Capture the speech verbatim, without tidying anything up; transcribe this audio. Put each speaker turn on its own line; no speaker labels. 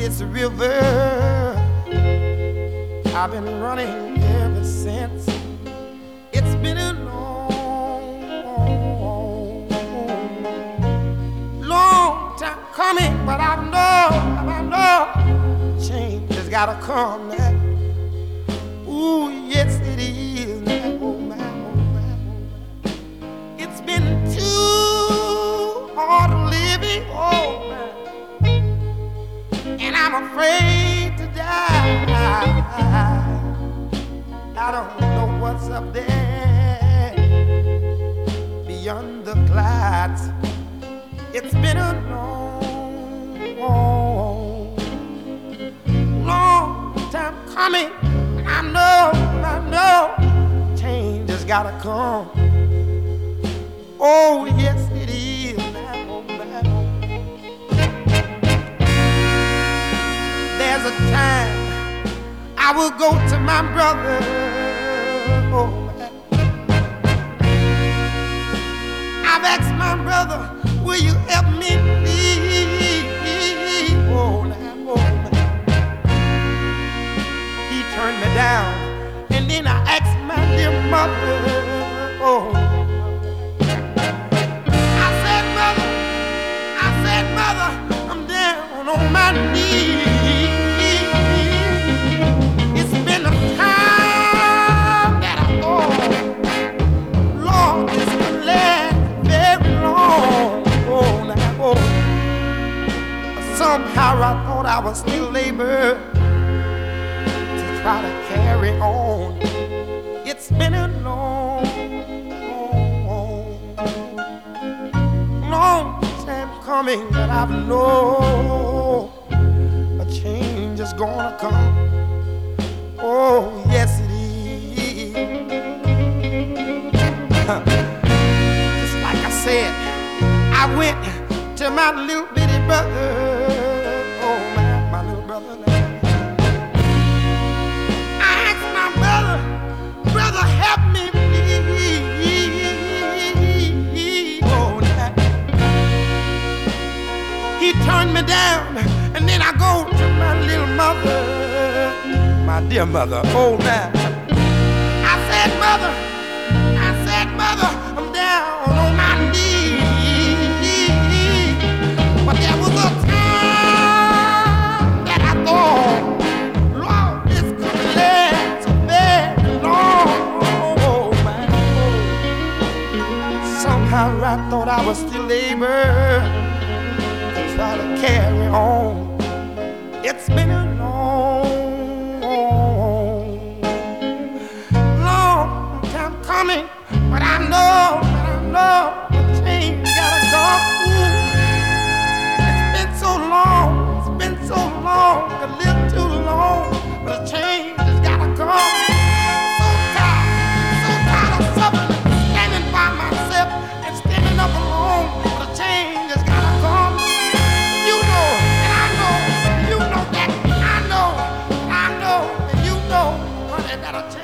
this river. I've been running ever since. It's been a long, long time coming, but I know, I know, change has gotta come now. Ooh, yes it is now. Oh my, oh my, oh my. It's been too hard living, oh my, and I'm afraid to die. I don't know what's up there beyond the clouds. It's been a long, long time coming. I know, I know, change has gotta come. Oh, yes, it is now. Oh, my. There's a time I will go to my brother. Oh, my. I've asked my brother, will you help me, please? Oh, now, oh, my. He turned me down, and then I asked my dear mother. Oh, I said, mother, I said, mother, I'm down on my knees. It's been a time that I thought, Lord, this could last very long. Oh, now, oh. Somehow I thought I was still able try to carry on. It's been a long, long, long time coming, but I know a change is gonna come. Oh, yes it is. Just like I said, I went to my little bitty brother. Oh, my, my little brother. Brother, help me, please. Oh, now. He turned me down, and then I go to my little mother, my dear mother. Oh, now. I said, mother, I said, mother, I'm down on my knees. But there was a time that I thought, Lord, this could last so very long. Somehow I thought I was still able to try to carry on. It's been a long, long time coming, but I know, but I know the change gotta come. It's been so long, it's been so long, a little too long, but the change has gotta come. So tired, so tired of suffering, standing by myself and standing up alone. The change has gotta come. You know, and I know, you know that, I know, I know, and you know, honey, that a change.